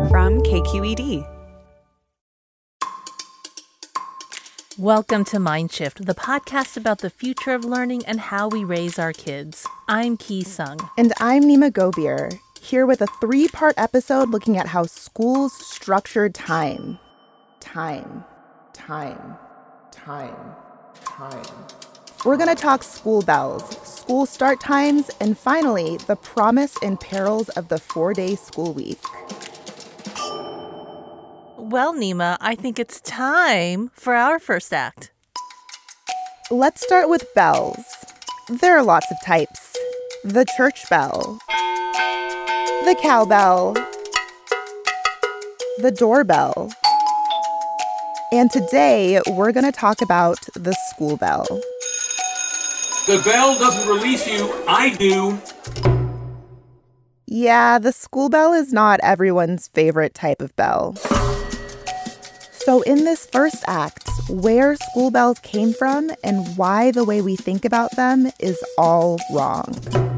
from KQED. Welcome to Mindshift, the podcast about the future of learning and how we raise our kids. I'm Ki Sung. And I'm Nima Gobir, here with a 3-part episode looking at how schools structure time. Time. We're going to talk school bells, school start times, and finally, the promise and perils of the 4-day school week. Well, Nima, I think it's time for our first act. Let's start with bells. There are lots of types. The church bell, the cowbell, the doorbell. And today, we're going to talk about the school bell. The bell doesn't release you, I do. Yeah, the school bell is not everyone's favorite type of bell. So in this first act, where school bells came from and why the way we think about them is all wrong.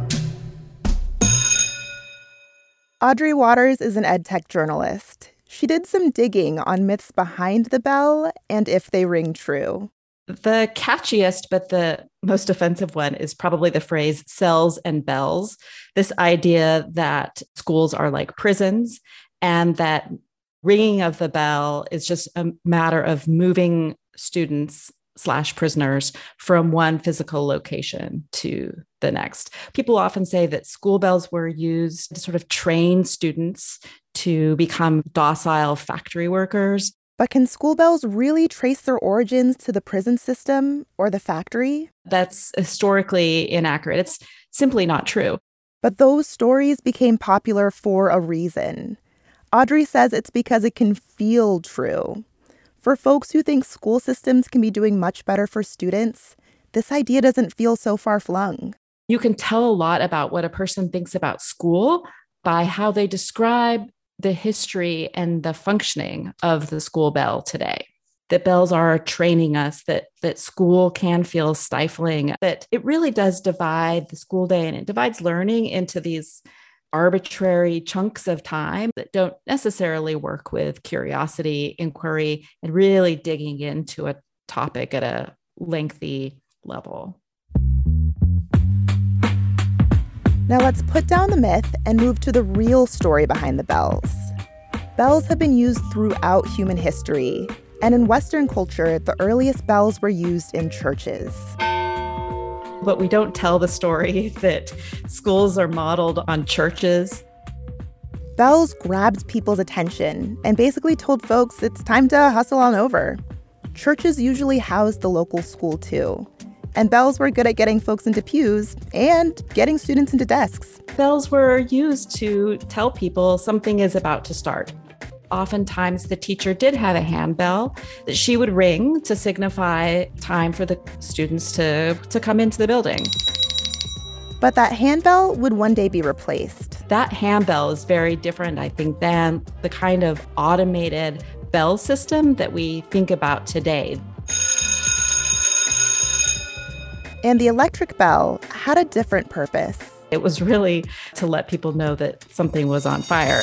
Audrey Waters is an EdTech journalist. She did some digging on myths behind the bell and if they ring true. The catchiest, but the most offensive one is probably the phrase cells and bells. This idea that schools are like prisons and that ringing of the bell is just a matter of moving students/prisoners from one physical location to the next. People often say that school bells were used to sort of train students to become docile factory workers. But can school bells really trace their origins to the prison system or the factory? That's historically inaccurate. It's simply not true. But those stories became popular for a reason. Audrey says it's because it can feel true. For folks who think school systems can be doing much better for students, this idea doesn't feel so far-flung. You can tell a lot about what a person thinks about school by how they describe the history and the functioning of the school bell today. That bells are training us, that school can feel stifling, that it really does divide the school day, and it divides learning into these arbitrary chunks of time that don't necessarily work with curiosity, inquiry, and really digging into a topic at a lengthy level. Now let's put down the myth and move to the real story behind the bells. Bells have been used throughout human history, and in Western culture, the earliest bells were used in churches. But we don't tell the story that schools are modeled on churches. Bells grabbed people's attention and basically told folks it's time to hustle on over. Churches usually housed the local school too. And bells were good at getting folks into pews and getting students into desks. Bells were used to tell people something is about to start. Oftentimes, the teacher did have a handbell that she would ring to signify time for the students to come into the building. But that handbell would one day be replaced. That handbell is very different, I think, than the kind of automated bell system that we think about today. And the electric bell had a different purpose. It was really to let people know that something was on fire.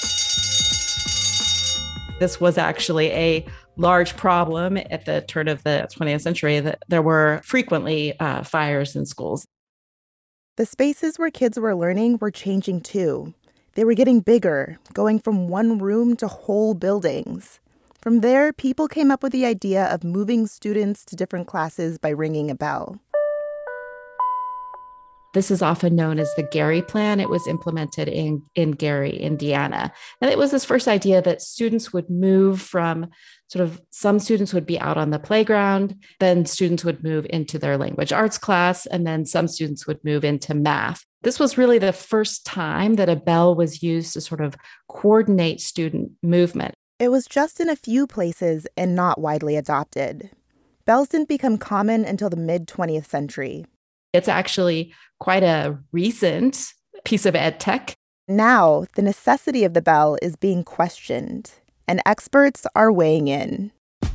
This was actually a large problem at the turn of the 20th century, that there were frequently fires in schools. The spaces where kids were learning were changing too. They were getting bigger, going from one room to whole buildings. From there, people came up with the idea of moving students to different classes by ringing a bell. This is often known as the Gary Plan. It was implemented in Gary, Indiana. And it was this first idea that students would move from some students would be out on the playground, then students would move into their language arts class, and then some students would move into math. This was really the first time that a bell was used to sort of coordinate student movement. It was just in a few places and not widely adopted. Bells didn't become common until the mid-20th century. It's actually quite a recent piece of ed tech. Now, the necessity of the bell is being questioned, and experts are weighing in.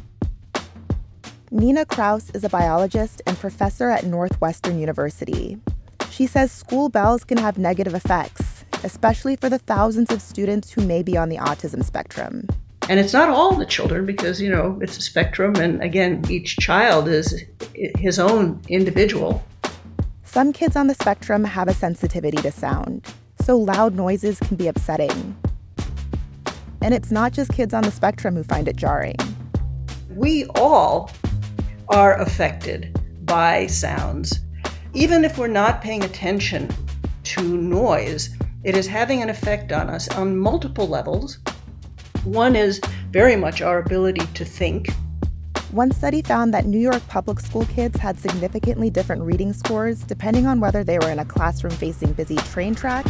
Nina Kraus is a biologist and professor at Northwestern University. She says school bells can have negative effects. especially for the thousands of students who may be on the autism spectrum. And it's not all the children because, it's a spectrum. And again, each child is his own individual. Some kids on the spectrum have a sensitivity to sound, so loud noises can be upsetting. And it's not just kids on the spectrum who find it jarring. We all are affected by sounds. Even if we're not paying attention to noise, it is having an effect on us on multiple levels. One is very much our ability to think. One study found that New York public school kids had significantly different reading scores depending on whether they were in a classroom facing busy train tracks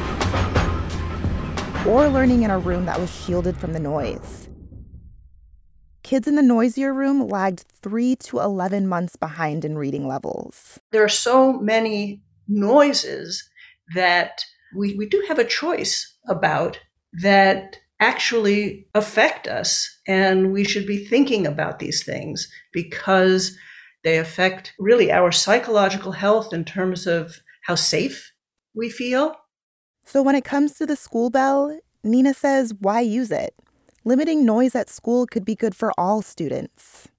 or learning in a room that was shielded from the noise. Kids in the noisier room lagged 3 to 11 months behind in reading levels. There are so many noises that we do have a choice about that actually affect us, and we should be thinking about these things because they affect really our psychological health in terms of how safe we feel. So when it comes to the school bell, Nina says, why use it? Limiting noise at school could be good for all students.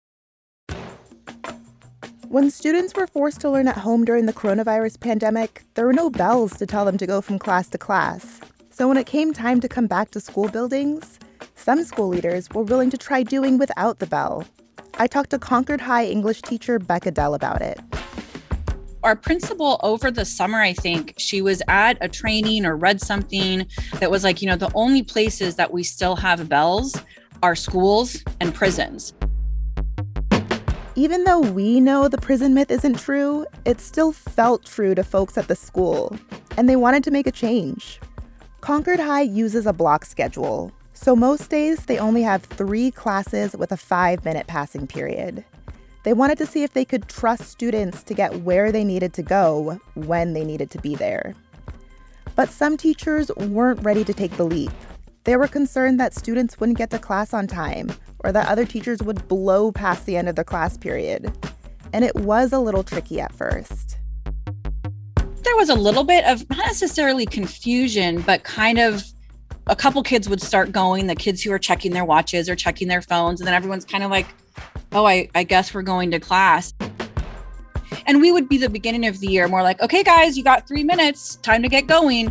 When students were forced to learn at home during the coronavirus pandemic, there were no bells to tell them to go from class to class. So when it came time to come back to school buildings, some school leaders were willing to try doing without the bell. I talked to Concord High English teacher Becca Dell about it. Our principal over the summer, I think, she was at a training or read something that was like, the only places that we still have bells are schools and prisons. Even though we know the prison myth isn't true, it still felt true to folks at the school, and they wanted to make a change. Concord High uses a block schedule, so most days they only have 3 classes with a 5-minute passing period. They wanted to see if they could trust students to get where they needed to go when they needed to be there. But some teachers weren't ready to take the leap. They were concerned that students wouldn't get to class on time or that other teachers would blow past the end of the class period. And it was a little tricky at first. There was a little bit of not necessarily confusion, but kind of a couple kids would start going, the kids who are checking their watches or checking their phones, and then everyone's kind of like, oh, I guess we're going to class. And we would be the beginning of the year more like, okay, guys, you got 3 minutes, time to get going.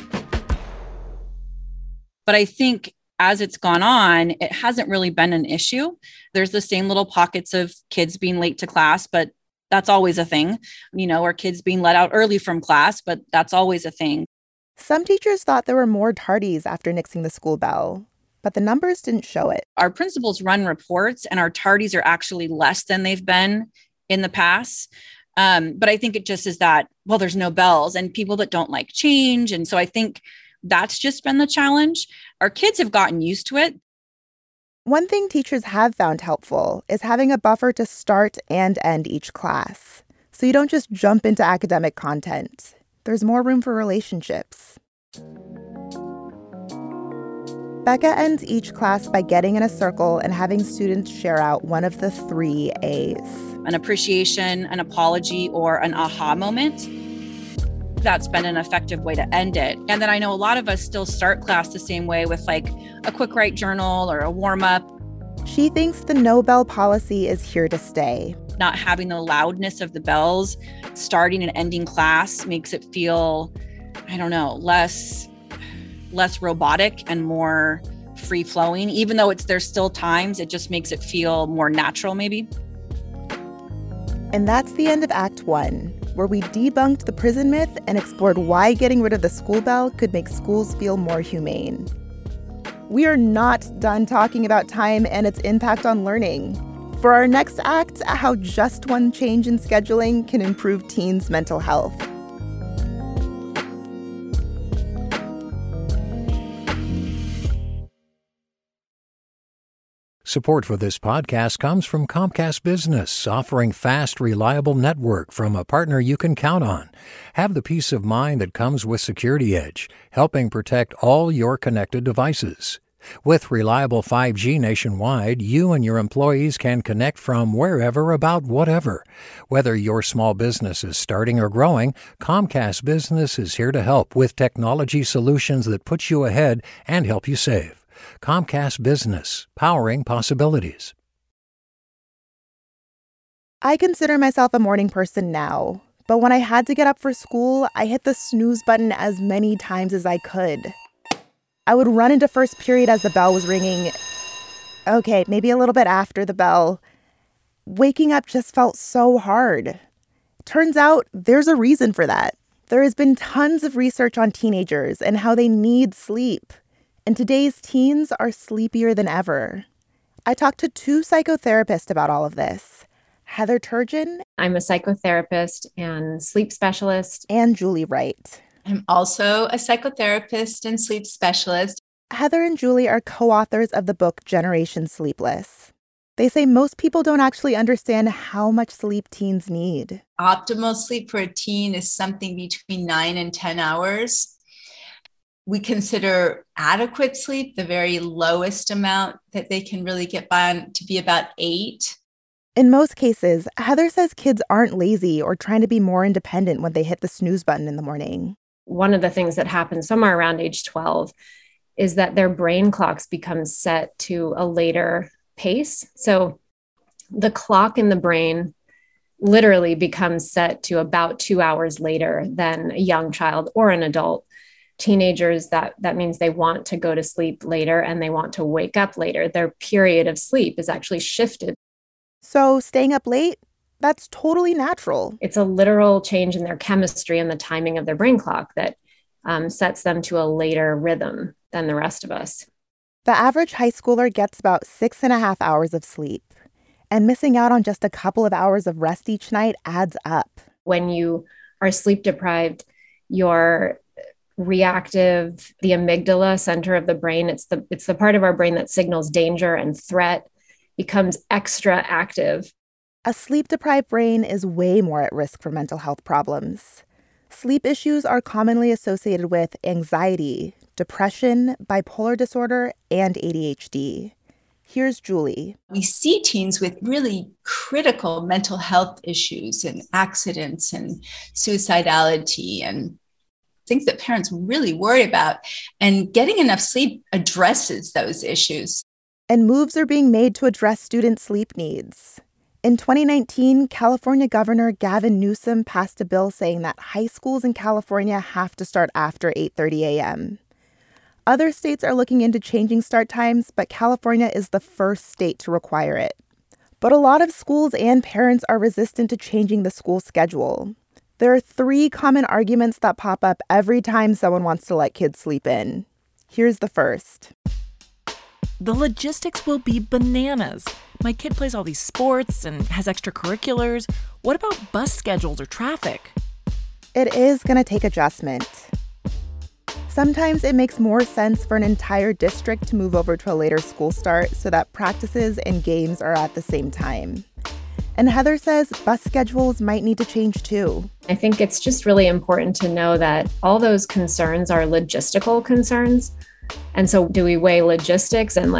But I think as it's gone on, it hasn't really been an issue. There's the same little pockets of kids being late to class, but that's always a thing, or kids being let out early from class, but that's always a thing. Some teachers thought there were more tardies after nixing the school bell, but the numbers didn't show it. Our principals run reports and our tardies are actually less than they've been in the past. But I think it just is that, well, there's no bells and people that don't like change. And so I think that's just been the challenge. Our kids have gotten used to it. One thing teachers have found helpful is having a buffer to start and end each class, so you don't just jump into academic content. There's more room for relationships. Becca ends each class by getting in a circle and having students share out one of the 3 A's. An appreciation, an apology, or an aha moment. That's been an effective way to end it. And then I know a lot of us still start class the same way with like a quick write journal or a warm up. She thinks the no bell policy is here to stay. Not having the loudness of the bells starting and ending class makes it feel, less robotic and more free flowing. Even though there's still times, it just makes it feel more natural maybe. And that's the end of Act 1, where we debunked the prison myth and explored why getting rid of the school bell could make schools feel more humane. We are not done talking about time and its impact on learning. For our next act, how just one change in scheduling can improve teens' mental health. Support for this podcast comes from Comcast Business, offering fast, reliable network from a partner you can count on. Have the peace of mind that comes with Security Edge, helping protect all your connected devices. With reliable 5G nationwide, you and your employees can connect from wherever about whatever. Whether your small business is starting or growing, Comcast Business is here to help with technology solutions that put you ahead and help you save. Comcast Business, powering possibilities. I consider myself a morning person now, but when I had to get up for school, I hit the snooze button as many times as I could. I would run into first period as the bell was ringing. Okay, maybe a little bit after the bell. Waking up just felt so hard. Turns out there's a reason for that. There has been tons of research on teenagers and how they need sleep. And today's teens are sleepier than ever. I talked to 2 psychotherapists about all of this. Heather Turgeon. I'm a psychotherapist and sleep specialist. And Julie Wright. I'm also a psychotherapist and sleep specialist. Heather and Julie are co-authors of the book Generation Sleepless. They say most people don't actually understand how much sleep teens need. Optimal sleep for a teen is something between 9 and 10 hours. We consider adequate sleep the very lowest amount that they can really get by on to be about 8. In most cases, Heather says kids aren't lazy or trying to be more independent when they hit the snooze button in the morning. One of the things that happens somewhere around age 12 is that their brain clocks become set to a later pace. So the clock in the brain literally becomes set to about 2 hours later than a young child or an adult. Teenagers, that means they want to go to sleep later and they want to wake up later. Their period of sleep is actually shifted. So staying up late, that's totally natural. It's a literal change in their chemistry and the timing of their brain clock that sets them to a later rhythm than the rest of us. The average high schooler gets about 6.5 hours of sleep, and missing out on just a couple of hours of rest each night adds up. When you are sleep deprived, your reactive, the amygdala center of the brain, it's the part of our brain that signals danger and threat, becomes extra active. A sleep-deprived brain is way more at risk for mental health problems. Sleep issues are commonly associated with anxiety, depression, bipolar disorder, and ADHD. Here's Julie. We see teens with really critical mental health issues and accidents and suicidality and things that parents really worry about. And getting enough sleep addresses those issues. And moves are being made to address student sleep needs. In 2019, California Governor Gavin Newsom passed a bill saying that high schools in California have to start after 8:30 a.m. Other states are looking into changing start times, but California is the first state to require it. But a lot of schools and parents are resistant to changing the school schedule. There are 3 common arguments that pop up every time someone wants to let kids sleep in. Here's the first. The logistics will be bananas. My kid plays all these sports and has extracurriculars. What about bus schedules or traffic? It is going to take adjustment. Sometimes it makes more sense for an entire district to move over to a later school start so that practices and games are at the same time. And Heather says bus schedules might need to change too. I think it's just really important to know that all those concerns are logistical concerns. And so do we weigh logistics and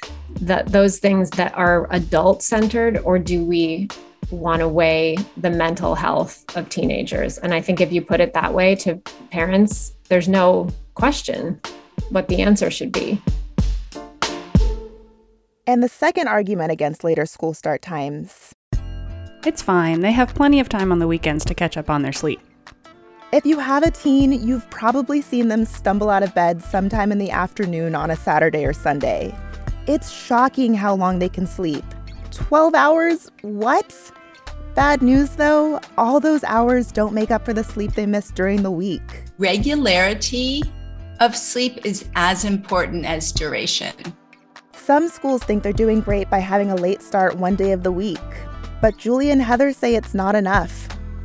those things that are adult-centered, or do we want to weigh the mental health of teenagers? And I think if you put it that way to parents, there's no question what the answer should be. And the second argument against later school start times. It's fine. They have plenty of time on the weekends to catch up on their sleep. If you have a teen, you've probably seen them stumble out of bed sometime in the afternoon on a Saturday or Sunday. It's shocking how long they can sleep. 12 hours? What? Bad news, though, all those hours don't make up for the sleep they missed during the week. Regularity of sleep is as important as duration. Some schools think they're doing great by having a late start one day of the week, but Julie and Heather say it's not enough.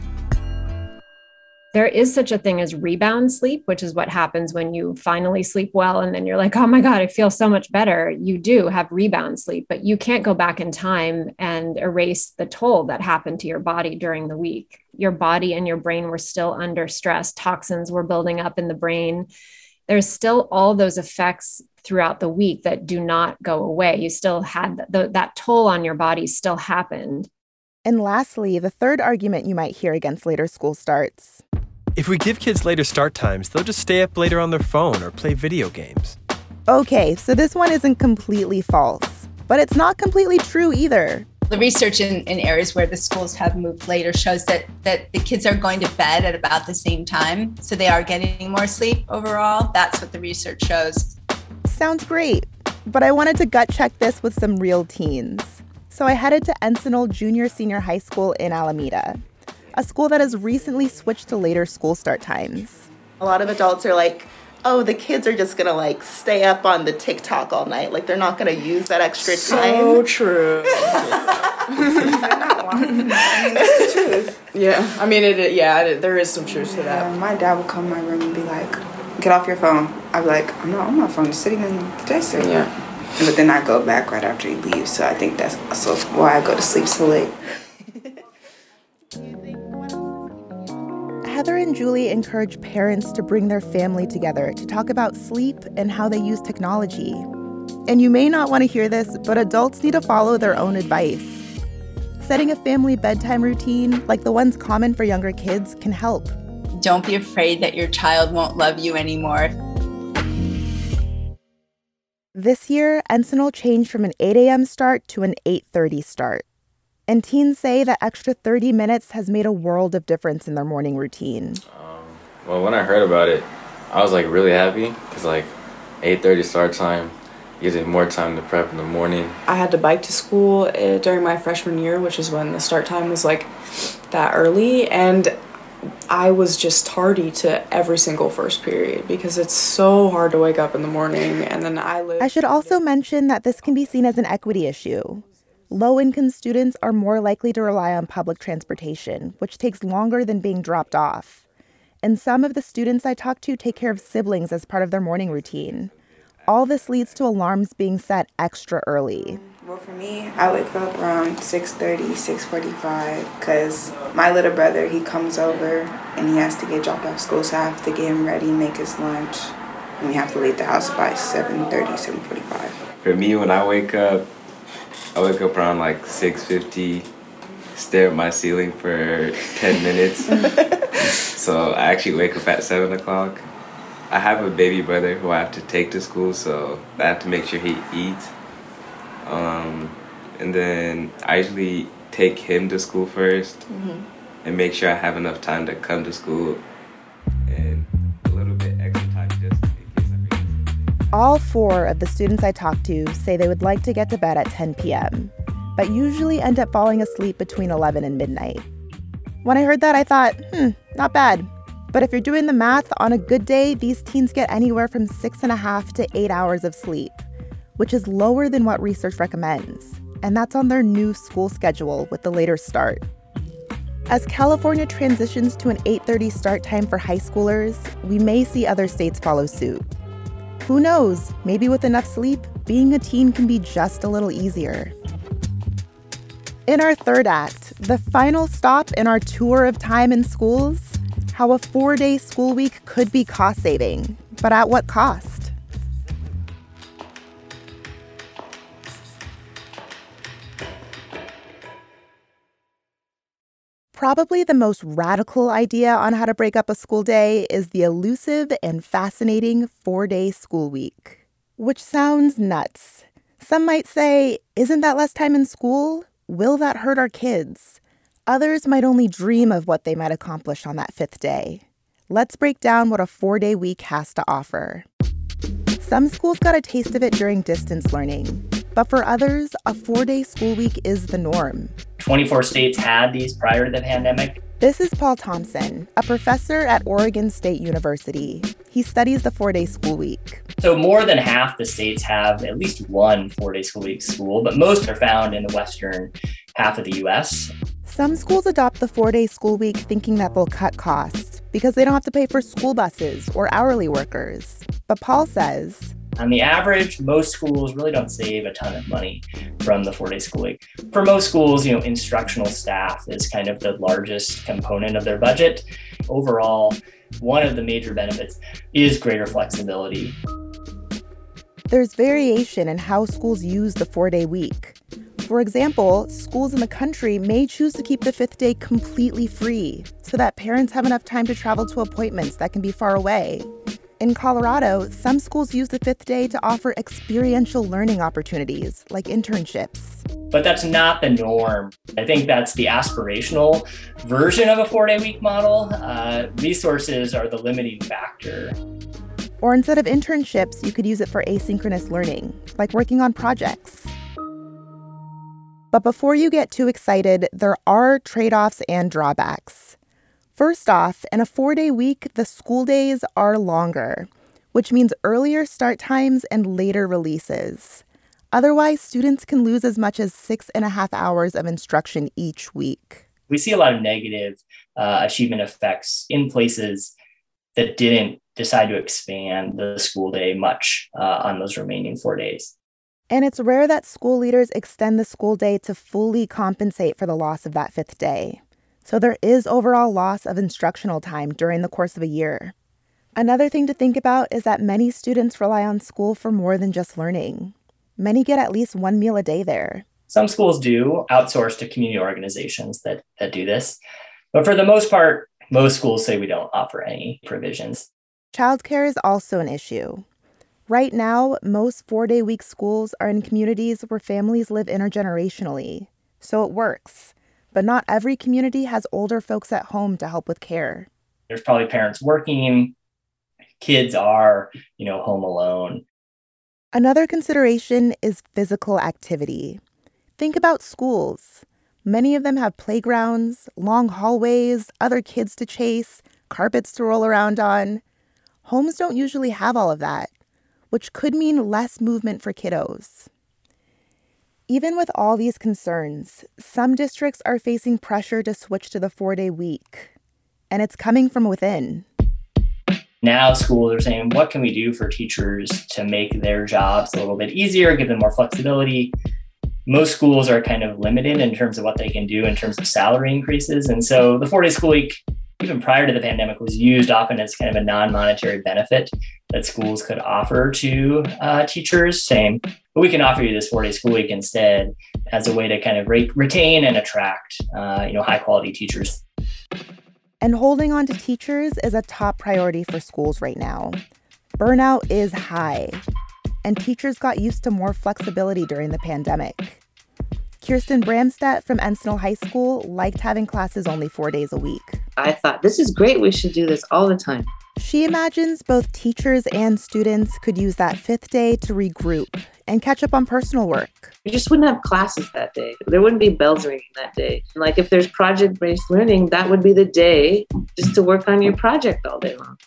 There is such a thing as rebound sleep, which is what happens when you finally sleep well and then you're like, oh my God, I feel so much better. You do have rebound sleep, but you can't go back in time and erase the toll that happened to your body during the week. Your body and your brain were still under stress. Toxins were building up in the brain. there's still all those effects throughout the week that do not go away. You still had that toll on your body still happened. And lastly, the third argument you might hear against later school starts. If we give kids later start times, they'll just stay up later on their phone or play video games. Okay, so this one isn't completely false, but it's not completely true either. The research in areas where the schools have moved later shows that the kids are going to bed at about the same time, so they are getting more sleep overall. That's what the research shows. Sounds great, but I wanted to gut check this with some real teens. So I headed to Encinal Junior-Senior High School in Alameda, a school that has recently switched to later school start times. A lot of adults are like, oh, the kids are just gonna like stay up on the TikTok all night. Like they're not gonna use that extra time. So true. It's the truth. Yeah, I mean, there is some truth to that. My dad would come in my room and be like, get off your phone. I'd be like, I'm not on my phone, just sitting in the dresser. Yeah. But then I go back right after he leaves, so I think that's also why I go to sleep so late. Heather and Julie encourage parents to bring their family together to talk about sleep and how they use technology. And you may not want to hear this, but adults need to follow their own advice. Setting a family bedtime routine, like the ones common for younger kids, can help. Don't be afraid that your child won't love you anymore. This year, Encinal changed from an 8 a.m. start to an 8:30 start. And teens say that extra 30 minutes has made a world of difference in their morning routine. Well, when I heard about it, I was like really happy because like 8:30 start time gives me more time to prep in the morning. I had to bike to school during my freshman year, which is when the start time was like that early, and I was just tardy to every single first period because it's so hard to wake up in the morning. And then I should also mention that this can be seen as an equity issue. Low-income students are more likely to rely on public transportation, which takes longer than being dropped off. And some of the students I talked to take care of siblings as part of their morning routine. All this leads to alarms being set extra early. Well, for me, I wake up around 6:30, 6:45, because my little brother, he comes over and he has to get dropped off school, so I have to get him ready, make his lunch, and we have to leave the house by 7:30, 7:45. For me, when I wake up around like 6:50, stare at my ceiling for 10 minutes. So I actually wake up at 7 o'clock. I have a baby brother who I have to take to school, so I have to make sure he eats. And then I usually take him to school first and make sure I have enough time to come to school and a little bit extra time just in case I forget. All 4 of the students I talked to say they would like to get to bed at 10 p.m., but usually end up falling asleep between 11 and midnight. When I heard that, I thought, not bad. But if you're doing the math, on a good day, these teens get anywhere from 6.5 to 8 hours of sleep, which is lower than what research recommends. And that's on their new school schedule with the later start. As California transitions to an 8:30 start time for high schoolers, we may see other states follow suit. Who knows? Maybe with enough sleep, being a teen can be just a little easier. In our third act, the final stop in our tour of time in schools, how a 4-day school week could be cost-saving, but at what cost? Probably the most radical idea on how to break up a school day is the elusive and fascinating 4-day school week, which sounds nuts. Some might say, isn't that less time in school? Will that hurt our kids? Others might only dream of what they might accomplish on that 5th day. Let's break down what a 4-day week has to offer. Some schools got a taste of it during distance learning, but for others, a 4-day school week is the norm. 24 states had these prior to the pandemic. This is Paul Thompson, a professor at Oregon State University. He studies the 4-day school week. So more than half the states have at least one 4-day school week school, but most are found in the western half of the U.S. Some schools adopt the 4-day school week thinking that they'll cut costs because they don't have to pay for school buses or hourly workers. But Paul says, On the average, most schools really don't save a ton of money from the 4-day school week. For most schools, instructional staff is kind of the largest component of their budget. Overall, one of the major benefits is greater flexibility. There's variation in how schools use the 4-day week. For example, schools in the country may choose to keep the 5th day completely free so that parents have enough time to travel to appointments that can be far away. In Colorado, some schools use the 5th day to offer experiential learning opportunities, like internships. But that's not the norm. I think that's the aspirational version of a 4-day week model. Resources are the limiting factor. Or instead of internships, you could use it for asynchronous learning, like working on projects. But before you get too excited, there are trade-offs and drawbacks. First off, in a 4-day week, the school days are longer, which means earlier start times and later releases. Otherwise, students can lose as much as 6.5 hours of instruction each week. We see a lot of negative achievement effects in places that didn't decide to expand the school day much on those remaining 4 days. And it's rare that school leaders extend the school day to fully compensate for the loss of that 5th day. So there is overall loss of instructional time during the course of a year. Another thing to think about is that many students rely on school for more than just learning. Many get at least one meal a day there. Some schools do outsource to community organizations that do this. But for the most part, most schools say we don't offer any provisions. Childcare is also an issue. Right now, most 4-day week schools are in communities where families live intergenerationally. So it works. But not every community has older folks at home to help with care. There's probably parents working. Kids are, home alone. Another consideration is physical activity. Think about schools. Many of them have playgrounds, long hallways, other kids to chase, carpets to roll around on. Homes don't usually have all of that, which could mean less movement for kiddos. Even with all these concerns, some districts are facing pressure to switch to the 4-day week, and it's coming from within. Now schools are saying, what can we do for teachers to make their jobs a little bit easier, give them more flexibility? Most schools are kind of limited in terms of what they can do in terms of salary increases. And so the 4-day school week, even prior to the pandemic, was used often as kind of a non-monetary benefit that schools could offer to teachers, saying, but we can offer you this 4-day school week instead as a way to kind of retain and attract, high-quality teachers. And holding on to teachers is a top priority for schools right now. Burnout is high, and teachers got used to more flexibility during the pandemic. Kirsten Bramstedt from Encinal High School liked having classes only 4 days a week. I thought, this is great. We should do this all the time. She imagines both teachers and students could use that 5th day to regroup and catch up on personal work. You just wouldn't have classes that day. There wouldn't be bells ringing that day. Like if there's project-based learning, that would be the day just to work on your project all day long.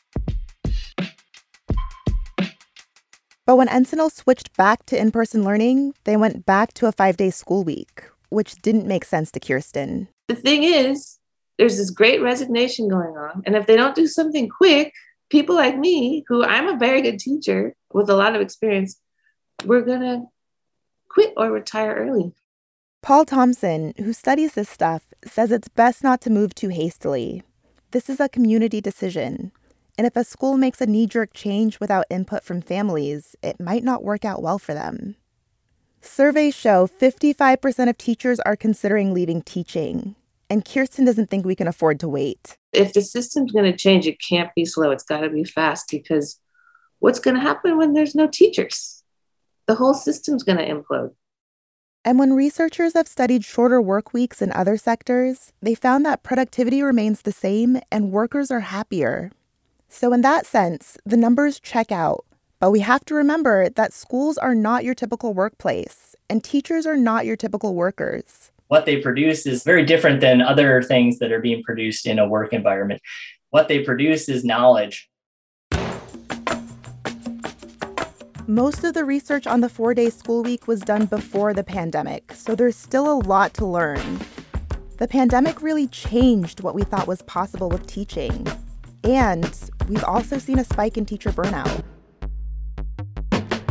But when Encinal switched back to in-person learning, they went back to a 5-day school week, which didn't make sense to Kirsten. The thing is, there's this great resignation going on. And if they don't do something quick, people like me, who I'm a very good teacher with a lot of experience, we're going to quit or retire early. Paul Thompson, who studies this stuff, says it's best not to move too hastily. This is a community decision. And if a school makes a knee-jerk change without input from families, it might not work out well for them. Surveys show 55% of teachers are considering leaving teaching, and Kirsten doesn't think we can afford to wait. If the system's going to change, it can't be slow. It's got to be fast, because what's going to happen when there's no teachers? The whole system's going to implode. And when researchers have studied shorter work weeks in other sectors, they found that productivity remains the same and workers are happier. So in that sense, the numbers check out. But we have to remember that schools are not your typical workplace, and teachers are not your typical workers. What they produce is very different than other things that are being produced in a work environment. What they produce is knowledge. Most of the research on the 4-day school week was done before the pandemic, so there's still a lot to learn. The pandemic really changed what we thought was possible with teaching. And we've also seen a spike in teacher burnout.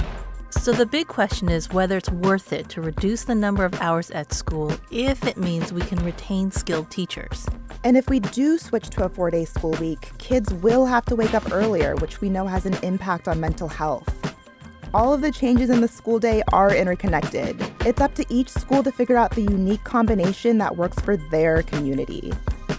So the big question is whether it's worth it to reduce the number of hours at school if it means we can retain skilled teachers. And if we do switch to a 4-day school week, kids will have to wake up earlier, which we know has an impact on mental health. All of the changes in the school day are interconnected. It's up to each school to figure out the unique combination that works for their community.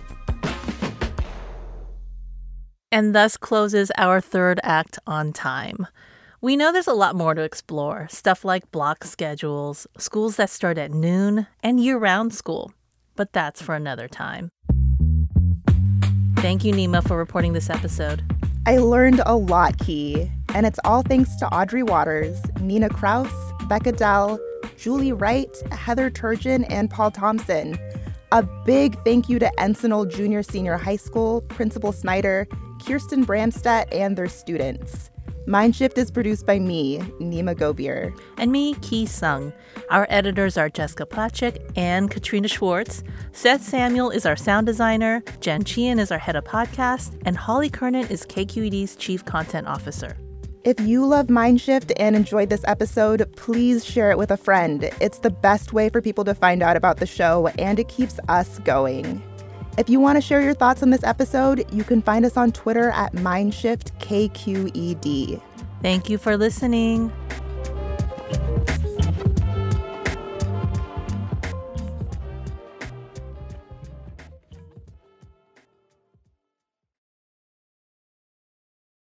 And thus closes our third act on time. We know there's a lot more to explore, stuff like block schedules, schools that start at noon, and year-round school. But that's for another time. Thank you, Nima, for reporting this episode. I learned a lot, Key, and it's all thanks to Audrey Waters, Nina Kraus, Becca Dell, Julie Wright, Heather Turgeon, and Paul Thompson. A big thank you to Encinal Junior Senior High School, Principal Snyder, Kirsten Bramstedt, and their students. Mindshift is produced by me, Nima Gobier. And me, Key Sung. Our editors are Jessica Placzek and Katrina Schwartz. Seth Samuel is our sound designer. Jen Chian is our head of podcast. And Holly Kernan is KQED's chief content officer. If you love Mindshift and enjoyed this episode, please share it with a friend. It's the best way for people to find out about the show, and it keeps us going. If you want to share your thoughts on this episode, you can find us on Twitter at MindshiftKQED. Thank you for listening.